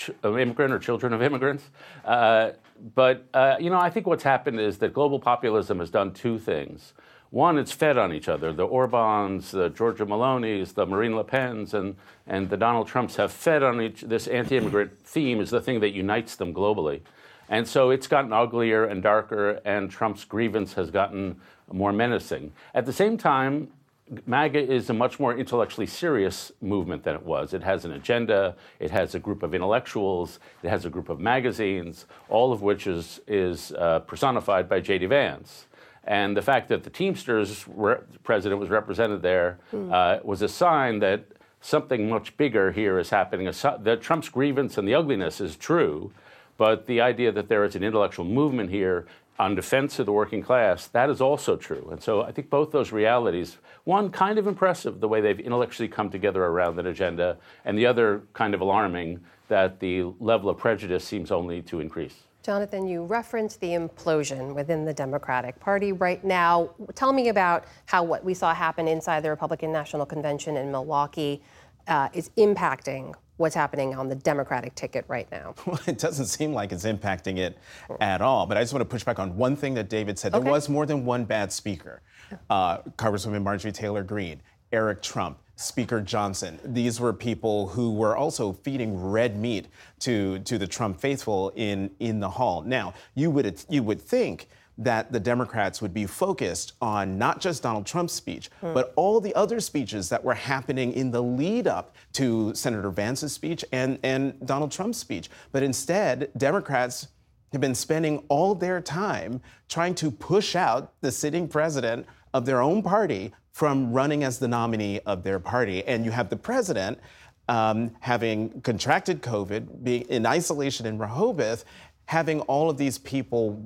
ch- of immigrant or children of immigrants. Uh, but, uh, you know, I think what's happened is that global populism has done two things. One, it's fed on each other. The Orbans, the Giorgia Melonis, the Marine Le Pens, and, and the Donald Trumps have fed on each. This anti-immigrant theme is the thing that unites them globally. And so it's gotten uglier and darker, and Trump's grievance has gotten more menacing. At the same time, MAGA is a much more intellectually serious movement than it was. It has an agenda. It has a group of intellectuals. It has a group of magazines, all of which is, is uh, personified by J D Vance. And the fact that the Teamsters re- president was represented there uh, was a sign that something much bigger here is happening. That Trump's grievance and the ugliness is true, but the idea that there is an intellectual movement here on defense of the working class, that is also true. And so I think both those realities, one, kind of impressive, the way they've intellectually come together around an agenda, and the other kind of alarming, that the level of prejudice seems only to increase. Jonathan, you referenced the implosion within the Democratic Party right now. Tell me about how what we saw happen inside the Republican National Convention in Milwaukee uh, is impacting what's happening on the Democratic ticket right now. Well, it doesn't seem like it's impacting it at all. But I just want to push back on one thing that David said. Okay. There was more than one bad speaker. Uh, Congresswoman Marjorie Taylor Greene, Eric Trump, Speaker Johnson. These were people who were also feeding red meat to, to the Trump faithful in, in the hall. Now, you would, you would think that the Democrats would be focused on not just Donald Trump's speech, mm. but all the other speeches that were happening in the lead up to Senator Vance's speech and, and Donald Trump's speech. But instead, Democrats have been spending all their time trying to push out the sitting president of their own party from running as the nominee of their party. And you have the president um, having contracted COVID, being in isolation in Rehoboth, having all of these people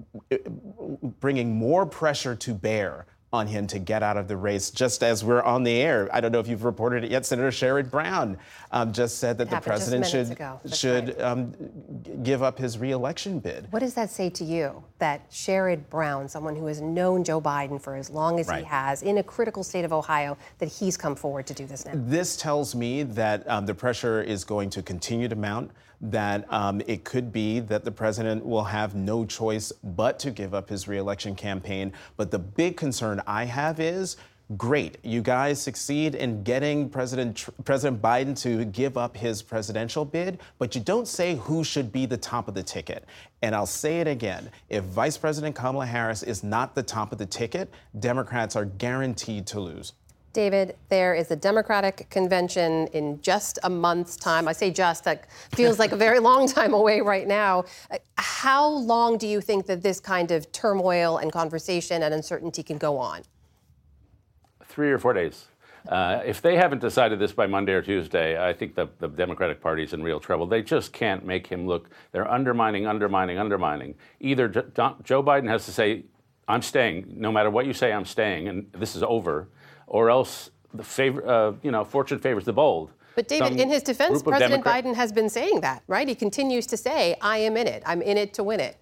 bringing more pressure to bear on him to get out of the race, just as we're on the air. I don't know if you've reported it yet. Senator Sherrod Brown um, just said that it the president should, should right. um, give up his re-election bid. What does that say to you, that Sherrod Brown, someone who has known Joe Biden for as long as right. he has, in a critical state of Ohio, that he's come forward to do this now? This tells me that um, the pressure is going to continue to mount, that um, it could be that the president will have no choice but to give up his re-election campaign. But the big concern I have is, great, you guys succeed in getting President President Biden to give up his presidential bid, but you don't say who should be the top of the ticket. And I'll say it again, if Vice President Kamala Harris is not the top of the ticket, Democrats are guaranteed to lose. David, there is a Democratic convention in just a month's time. I say just, that feels like a very long time away right now. How long do you think that this kind of turmoil and conversation and uncertainty can go on? Three or four days. Uh, if they haven't decided this by Monday or Tuesday, I think the, the Democratic Party is in real trouble. They just can't make him look. They're undermining, undermining, undermining. Either Joe Biden has to say, I'm staying. No matter what you say, I'm staying, and this is over. Or else the favor, uh, you know, fortune favors the bold. But David, Some in his defense, President Democrat- Biden has been saying that, right? He continues to say, I am in it. I'm in it to win it.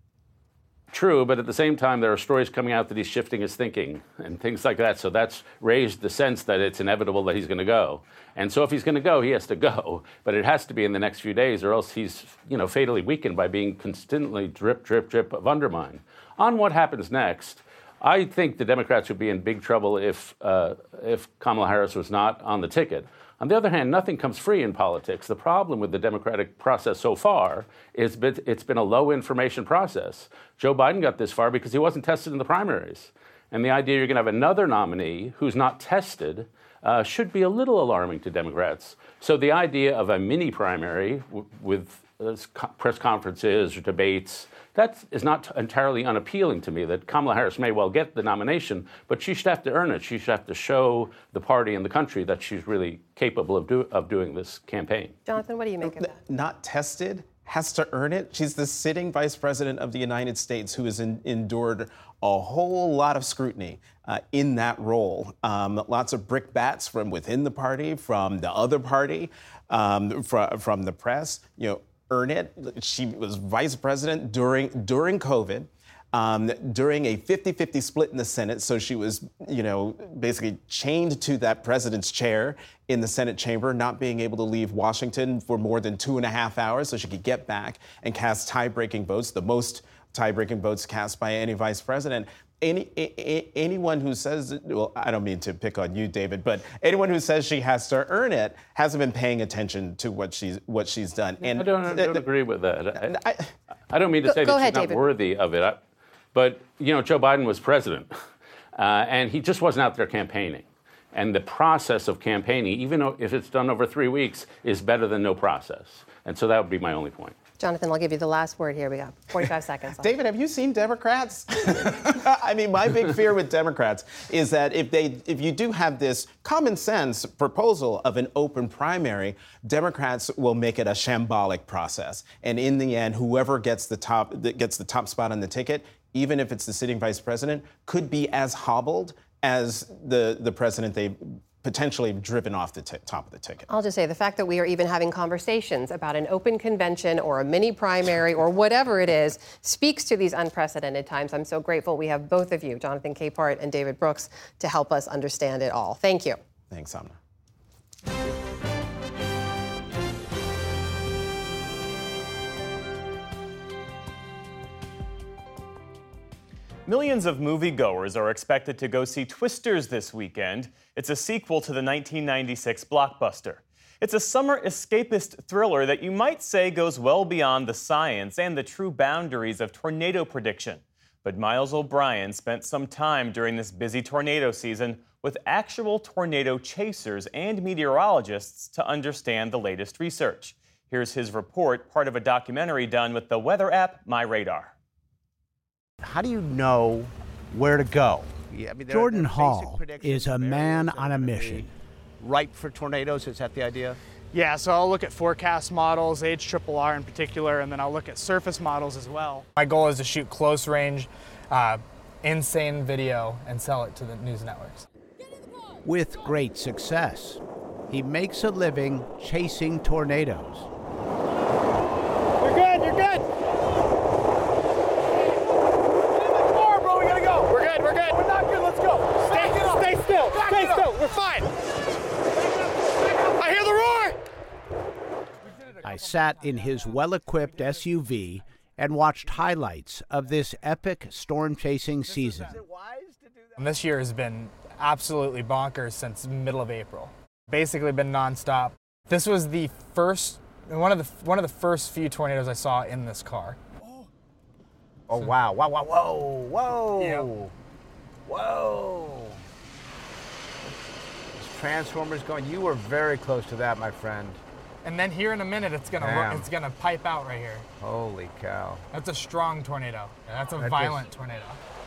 True, but at the same time, there are stories coming out that he's shifting his thinking and things like that. So that's raised the sense that it's inevitable that he's going to go. And so if he's going to go, he has to go. But it has to be in the next few days, or else he's, you know, fatally weakened by being constantly drip, drip, drip of undermine. On what happens next, I think the Democrats would be in big trouble if uh, if Kamala Harris was not on the ticket. On the other hand, nothing comes free in politics. The problem with the Democratic process so far is been, it's been a low information process. Joe Biden got this far because he wasn't tested in the primaries. And the idea you're going to have another nominee who's not tested uh, should be a little alarming to Democrats. So the idea of a mini primary w- with uh, press conferences or debates, that is not entirely unappealing to me, that Kamala Harris may well get the nomination, but she should have to earn it. She should have to show the party and the country that she's really capable of, do, of doing this campaign. Jonathan, what do you make of that? Not tested, has to earn it. She's the sitting vice president of the United States who has in, endured a whole lot of scrutiny uh, in that role. Um, lots of brickbats from within the party, from the other party, um, from, from the press. You know, earn it. She was vice president during during COVID. um, during a fifty-fifty split in the Senate. So she was, you know, basically chained to that president's chair in the Senate chamber, not being able to leave Washington for more than two and a half hours so she could get back and cast tie-breaking votes, the most tie-breaking votes cast by any vice president. Any, a, anyone who says, well, I don't mean to pick on you, David, but anyone who says she has to earn it hasn't been paying attention to what she's what she's done. And I don't, I don't uh, agree with that. I, I, I don't mean to go, say go that ahead, she's not David. worthy of it, I, but you know, Joe Biden was president, uh, and he just wasn't out there campaigning. And the process of campaigning, even if it's done over three weeks, is better than no process. And so that would be my only point. Jonathan, I'll give you the last word here. We got forty-five seconds. David, have you seen Democrats? I mean, my big fear with Democrats is that if they, if you do have this common sense proposal of an open primary, Democrats will make it a shambolic process. And in the end, whoever gets the top, gets the top spot on the ticket, even if it's the sitting vice president, could be as hobbled as the, the president they potentially driven off the t- top of the ticket. I'll just say the fact that we are even having conversations about an open convention or a mini primary or whatever it is speaks to these unprecedented times. I'm so grateful we have both of you, Jonathan Capehart and David Brooks, to help us understand it all. Thank you. Thanks, Amna. Millions of moviegoers are expected to go see Twisters this weekend. It's a sequel to the nineteen ninety-six blockbuster. It's a summer escapist thriller that you might say goes well beyond the science and the true boundaries of tornado prediction. But Miles O'Brien spent some time during this busy tornado season with actual tornado chasers and meteorologists to understand the latest research. Here's his report, part of a documentary done with the weather app MyRadar. How do you know where to go? Yeah, I mean, Jordan Hall is a man on a mission. Ripe for tornadoes, is that the idea? Yeah, so I'll look at forecast models, H R R R in particular, and then I'll look at surface models as well. My goal is to shoot close range, uh, insane video and sell it to the news networks. With great success, he makes a living chasing tornadoes. You're good, you're good. We're good, we're good. We're not good, let's go. Stay, stay still, stay still, we're fine. I hear the roar! I sat in his well-equipped S U V and watched highlights of this epic storm-chasing season. And this year has been absolutely bonkers since the middle of April. Basically been nonstop. This was the first, one of the one of the first few tornadoes I saw in this car. Oh, wow, wow, wow, whoa, whoa, Yep. whoa. This transformer's going, you were very close to that, my friend. And then here in a minute, it's gonna Damn. it's gonna pipe out right here. Holy cow. That's a strong tornado. That's a That violent is- tornado.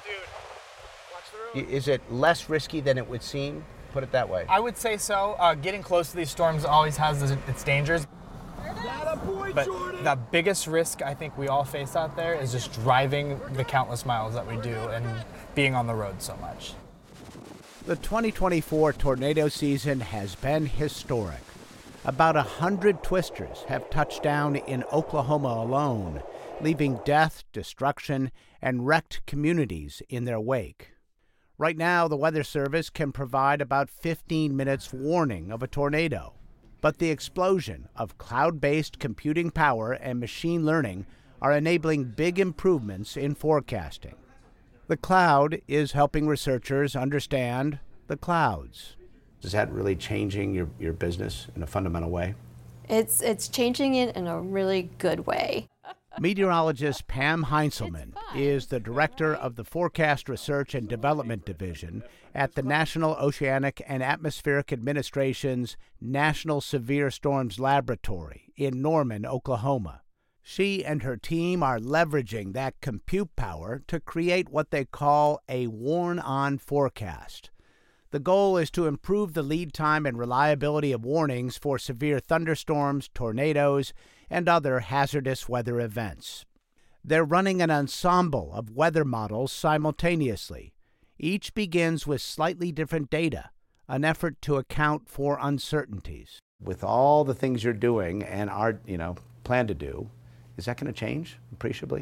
Y- Is it less risky than it would seem? Put it that way. I would say so. Uh, getting close to these storms always has its- its dangers. But the biggest risk I think we all face out there is just driving the countless miles that we do and being on the road so much. The twenty twenty-four tornado season has been historic. About a hundred twisters have touched down in Oklahoma alone, leaving death, destruction, and wrecked communities in their wake. Right now, the Weather Service can provide about fifteen minutes warning of a tornado. But the explosion of cloud-based computing power and machine learning are enabling big improvements in forecasting. The cloud is helping researchers understand the clouds. Is that really changing your, your business in a fundamental way? It's it's changing it in a really good way. Meteorologist Pam Heinzelman is the director of the Forecast Research and Development Division at the National Oceanic and Atmospheric Administration's National Severe Storms Laboratory in Norman, Oklahoma. She and her team are leveraging that compute power to create what they call a warn-on forecast. The goal is to improve the lead time and reliability of warnings for severe thunderstorms, tornadoes, and other hazardous weather events. They're running an ensemble of weather models simultaneously. Each begins with slightly different data, an effort to account for uncertainties. With all the things you're doing and are, you know, plan to do, is that going to change appreciably?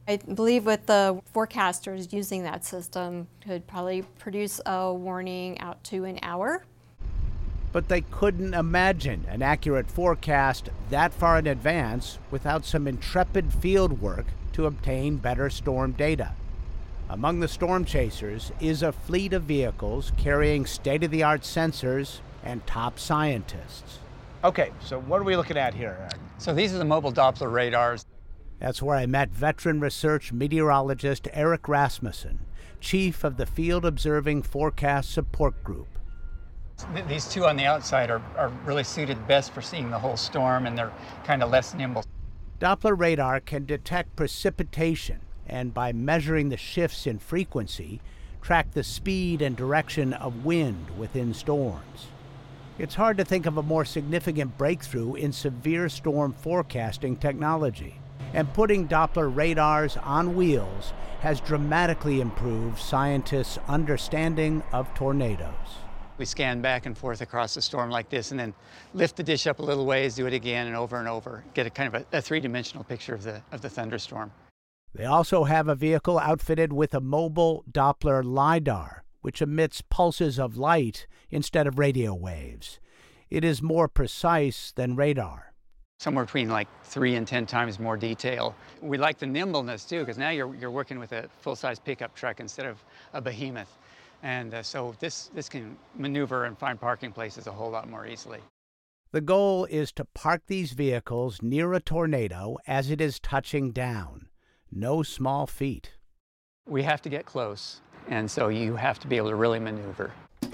I believe with the forecasters using that system could probably produce a warning out to an hour. But they couldn't imagine an accurate forecast that far in advance without some intrepid field work to obtain better storm data. Among the storm chasers is a fleet of vehicles carrying state-of-the-art sensors and top scientists. Okay, so what are we looking at here? So these are the mobile Doppler radars. That's where I met veteran research meteorologist Eric Rasmussen, chief of the Field Observing Forecast Support Group. These two on the outside are, are really suited best for seeing the whole storm, and they're kind of less nimble. Doppler radar can detect precipitation and, by measuring the shifts in frequency, track the speed and direction of wind within storms. It's hard to think of a more significant breakthrough in severe storm forecasting technology, and putting Doppler radars on wheels has dramatically improved scientists' understanding of tornadoes. We scan back and forth across the storm like this, and then lift the dish up a little ways, do it again and over and over, get a kind of a, a three-dimensional picture of the, of the thunderstorm. They also have a vehicle outfitted with a mobile Doppler LiDAR, which emits pulses of light instead of radio waves. It is more precise than radar. Somewhere between like three and ten times more detail. We like the nimbleness too, because now you're, you're working with a full-size pickup truck instead of a behemoth. And uh, so this, this can maneuver and find parking places a whole lot more easily. The goal is to park these vehicles near a tornado as it is touching down. No small feat. We have to get close, and so you have to be able to really maneuver.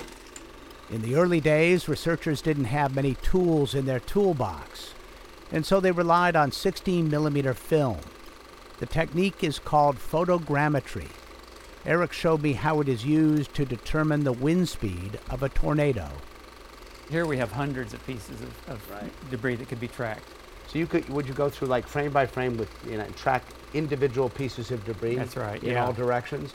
In the early days, researchers didn't have many tools in their toolbox, and so they relied on sixteen millimeter film. The technique is called photogrammetry. Eric showed me how it is used to determine the wind speed of a tornado. Here we have hundreds of pieces of, of right. debris that could be tracked. So you could, would you go through like frame by frame with, you know, track individual pieces of debris? That's right, in yeah. all directions?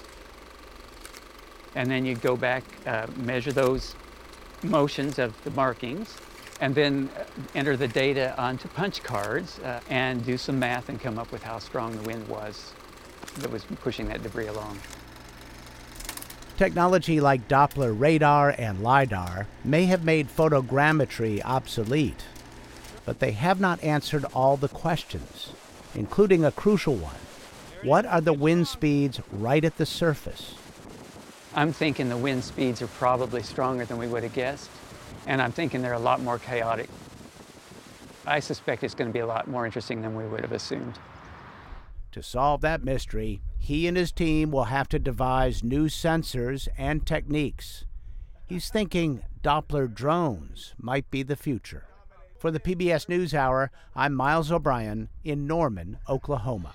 And then you go back, uh, measure those motions of the markings, and then enter the data onto punch cards uh, and do some math and come up with how strong the wind was that was pushing that debris along. Technology like Doppler radar and LiDAR may have made photogrammetry obsolete, but they have not answered all the questions, including a crucial one. What are the wind speeds right at the surface? I'm thinking the wind speeds are probably stronger than we would have guessed, and I'm thinking they're a lot more chaotic. I suspect it's going to be a lot more interesting than we would have assumed. To solve that mystery, he and his team will have to devise new sensors and techniques. He's thinking Doppler drones might be the future. For the P B S NewsHour, I'm Miles O'Brien in Norman, Oklahoma.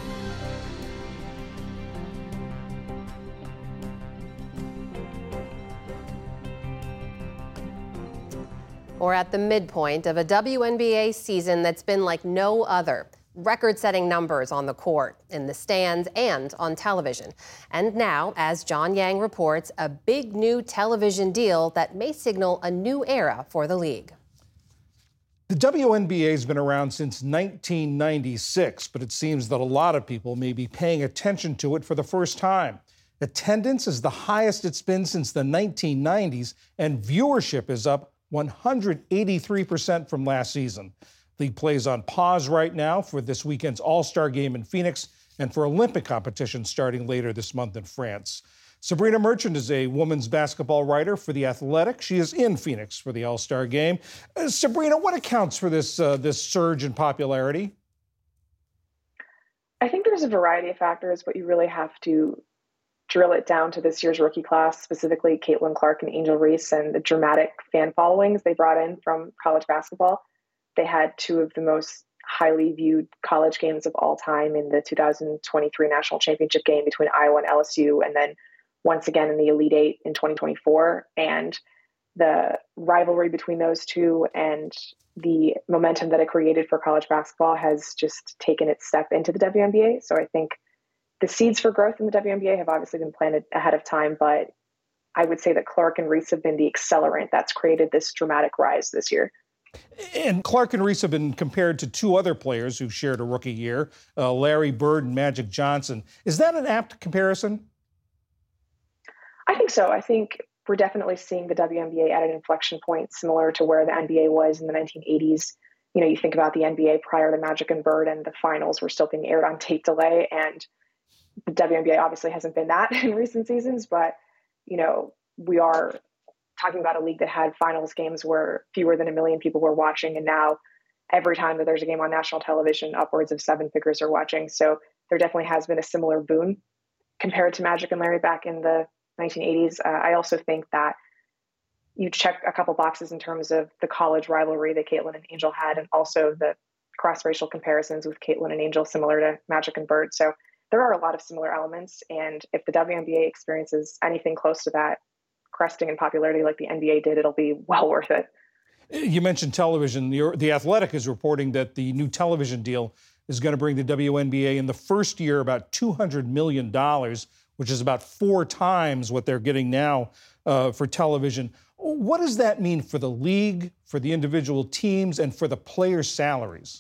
We're at the midpoint of a W N B A season that's been like no other. Record-setting numbers on the court, in the stands, and on television. And now, as John Yang reports, a big new television deal that may signal a new era for the league. The W N B A has been around since nineteen ninety-six, but it seems that a lot of people may be paying attention to it for the first time. Attendance is the highest it's been since the nineteen nineties, and viewership is up one hundred eighty-three percent from last season. League plays on pause right now for this weekend's All-Star game in Phoenix and for Olympic competition starting later this month in France. Sabrina Merchant is a women's basketball writer for The Athletic. She is in Phoenix for the All-Star game. Uh, Sabrina, what accounts for this, uh, this surge in popularity? I think there's a variety of factors, but you really have to drill it down to this year's rookie class, specifically Caitlin Clark and Angel Reese, and the dramatic fan followings they brought in from college basketball. They had two of the most highly viewed college games of all time in the two thousand twenty-three national championship game between Iowa and L S U, and then once again in the Elite Eight in twenty twenty-four. And the rivalry between those two and the momentum that it created for college basketball has just taken its step into the W N B A. So I think the seeds for growth in the W N B A have obviously been planted ahead of time, but I would say that Clark and Reese have been the accelerant that's created this dramatic rise this year. And Clark and Reese have been compared to two other players who shared a rookie year, uh, Larry Bird and Magic Johnson. Is that an apt comparison? I think so. I think we're definitely seeing the W N B A at an inflection point similar to where the N B A was in the nineteen eighties. You know, you think about the N B A prior to Magic and Bird, and the finals were still being aired on tape delay. And the W N B A obviously hasn't been that in recent seasons, but, you know, we are talking about a league that had finals games where fewer than a million people were watching. And now every time that there's a game on national television, upwards of seven figures are watching. So there definitely has been a similar boom compared to Magic and Larry back in the nineteen eighties. Uh, I also think that you check a couple boxes in terms of the college rivalry that Caitlin and Angel had, and also the cross-racial comparisons with Caitlin and Angel similar to Magic and Bird. So there are a lot of similar elements. And if the W N B A experiences anything close to that, cresting in popularity like the N B A did, it'll be well worth it. You mentioned television. The, the Athletic is reporting that the new television deal is going to bring the W N B A in the first year about two hundred million dollars, which is about four times what they're getting now uh, for television. What does that mean for the league, for the individual teams, and for the players' salaries?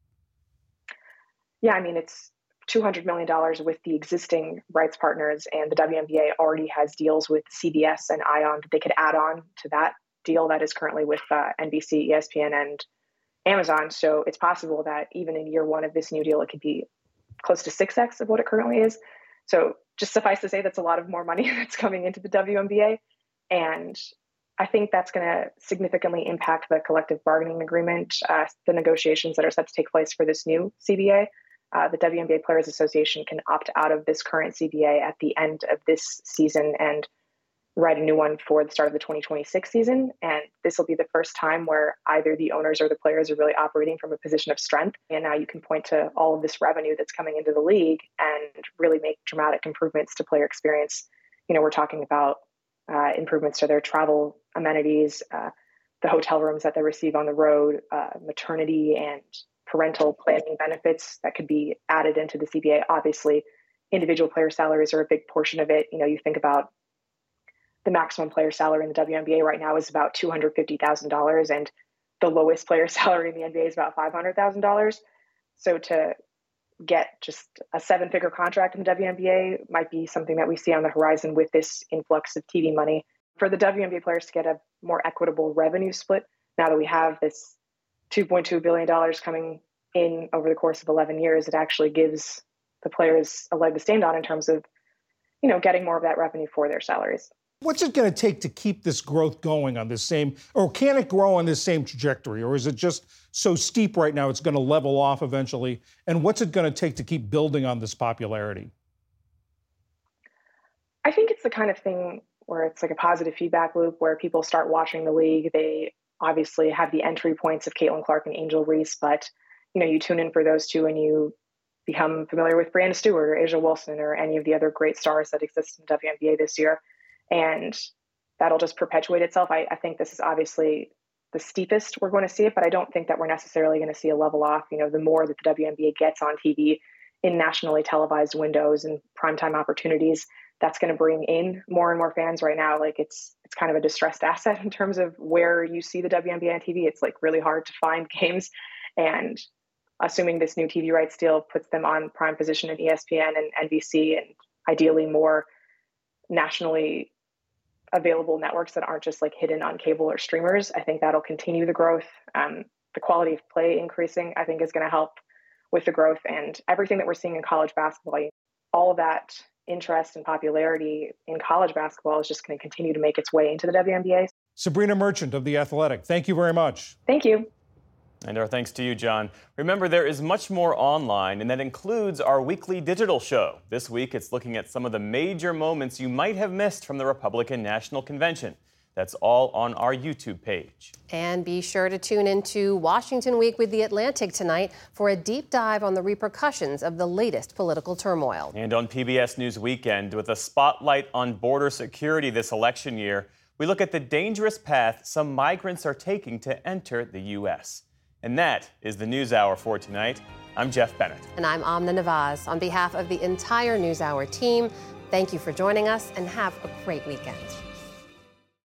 Yeah, I mean, it's two hundred million dollars with the existing rights partners, and the W N B A already has deals with C B S and ION that they could add on to that deal that is currently with uh, N B C, E S P N, and Amazon. So it's possible that even in year one of this new deal, it could be close to six X of what it currently is. So just suffice to say, that's a lot of more money that's coming into the W N B A. And I think that's going to significantly impact the collective bargaining agreement, uh, the negotiations that are set to take place for this new C B A. Uh, the W N B A Players Association can opt out of this current C B A at the end of this season and write a new one for the start of the twenty twenty-six season. And this will be the first time where either the owners or the players are really operating from a position of strength. And now you can point to all of this revenue that's coming into the league and really make dramatic improvements to player experience. You know, we're talking about uh, improvements to their travel amenities, uh, the hotel rooms that they receive on the road, uh, maternity and parental planning benefits that could be added into the C B A. Obviously, individual player salaries are a big portion of it. You know, you think about the maximum player salary in the W N B A right now is about two hundred fifty thousand dollars, and the lowest player salary in the N B A is about five hundred thousand dollars. So to get just a seven-figure contract in the W N B A might be something that we see on the horizon with this influx of T V money. For the W N B A players to get a more equitable revenue split, now that we have this two point two billion dollars coming in over the course of eleven years, it actually gives the players a leg to stand on in terms of, you know, getting more of that revenue for their salaries. What's it going to take to keep this growth going on this same, or can it grow on this same trajectory? Or is it just so steep right now it's going to level off eventually? And what's it going to take to keep building on this popularity? I think it's the kind of thing where it's like a positive feedback loop where people start watching the league. They obviously have the entry points of Caitlin Clark and Angel Reese, but you know, you tune in for those two and you become familiar with Brianna Stewart or A'ja Wilson or any of the other great stars that exist in the W N B A this year. And that'll just perpetuate itself. I, I think this is obviously the steepest we're going to see it, but I don't think that we're necessarily going to see a level off. You know, the more that the W N B A gets on T V in nationally televised windows and primetime opportunities, that's going to bring in more and more fans. Right now, like it's it's kind of a distressed asset in terms of where you see the W N B A on T V. It's like really hard to find games, and assuming this new T V rights deal puts them on prime position in E S P N and N B C and ideally more nationally available networks that aren't just like hidden on cable or streamers, I think that'll continue the growth. Um, the quality of play increasing, I think, is going to help with the growth, and everything that we're seeing in college basketball. All of that interest and popularity in college basketball is just going to continue to make its way into the W N B A. Sabrina Merchant of The Athletic, thank you very much. Thank you. And our thanks to you, John. Remember, there is much more online, and that includes our weekly digital show. This week, it's looking at some of the major moments you might have missed from the Republican National Convention. That's all on our YouTube page. And be sure to tune into Washington Week with The Atlantic tonight for a deep dive on the repercussions of the latest political turmoil. And on P B S News Weekend, with a spotlight on border security this election year, we look at the dangerous path some migrants are taking to enter the U S And that is the NewsHour for tonight. I'm Jeff Bennett. And I'm Amna Nawaz. On behalf of the entire NewsHour team, thank you for joining us and have a great weekend.